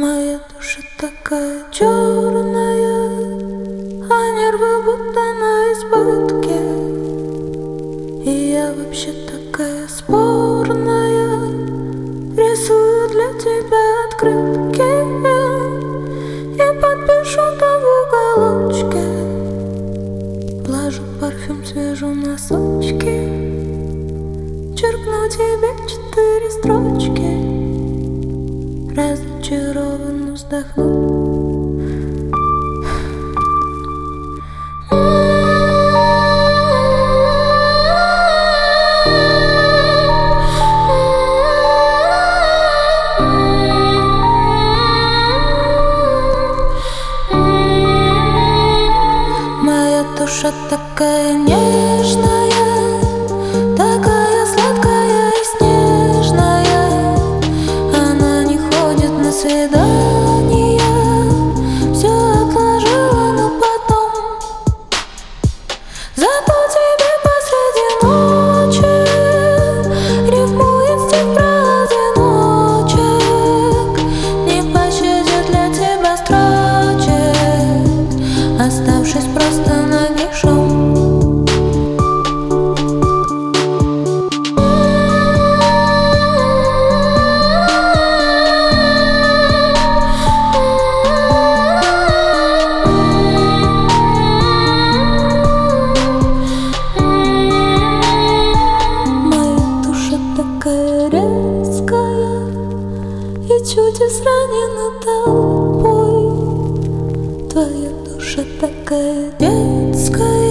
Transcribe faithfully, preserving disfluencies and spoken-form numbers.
Моя душа такая черная, а нервы будто на избытке. И я вообще такая спорная, рисую для тебя открытки и подпишу там в уголочке. Вложу парфюм, свяжу носочки, черкну тебе четыре строчки. Разочарованно вздохну. Моя душа такая нежная, такая сладкая и снежная. Она не ходит на свидания, все отложила на потом. Зато тебе посреди ночи рифмует стих про одиночек, не пощадит для тебя строчек, оставшись просто нагишом. И чудес ранена толпой. Твоя душа такая детская.